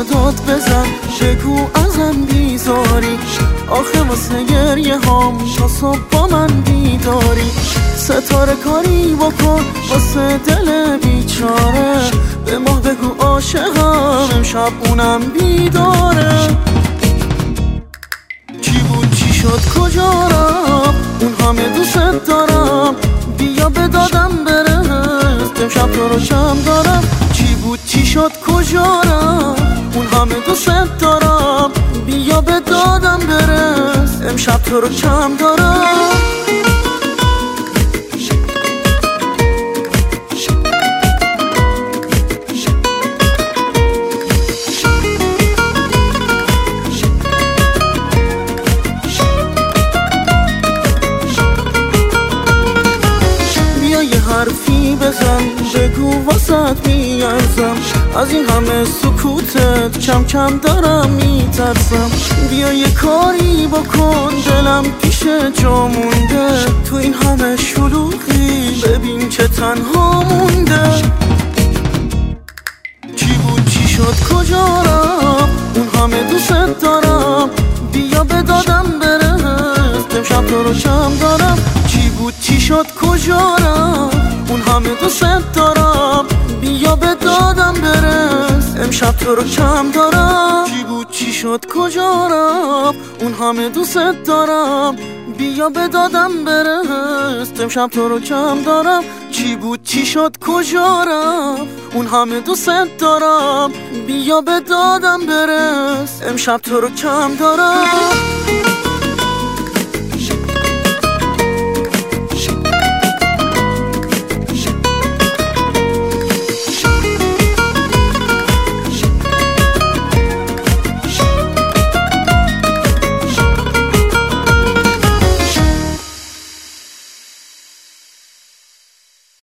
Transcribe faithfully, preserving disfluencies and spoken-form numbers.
داد بزن، بگو ازم بیزاری، آخه واسه گریه هام تا صبح با من بیداری. ستاره کاری بکن واسه دل بیچاره، به ماه بگو عاشقم امشب اونم بیداره. چی بود چی شد کجا رفت اون همه دوست دارم، بیا به دادم برست امشب تو رو کم دارم. چی بود چی شد کجا رفت اون همه دوست دارم، بیا به دادم برست امشب تو رو کم دارم. حرفی بزن بگو واسط میارزم، از این همه سکوتت کم کم دارم میترسم. بیا یه کاری بکن دلم پیش جا مونده، تو این همه شلوغی ببین که تنها مونده. چی بود چی شد کجا رفت اون همه دوست دارم، بیا به دادم برست امشب تو رو کم دارم. چی بود چی شد کجا رفت اون همه دوست دارم، بیا به دادم برست امشب تو رو کم دارم. چی بود چی شد کجا رفت اون همه دوست دارم، بیا به دادم برست امشب تو رو کم دارم. چی بود چی شد کجا رفت اون همه دوست دارم، بیا به دادم برست امشب تو رو کم دارم.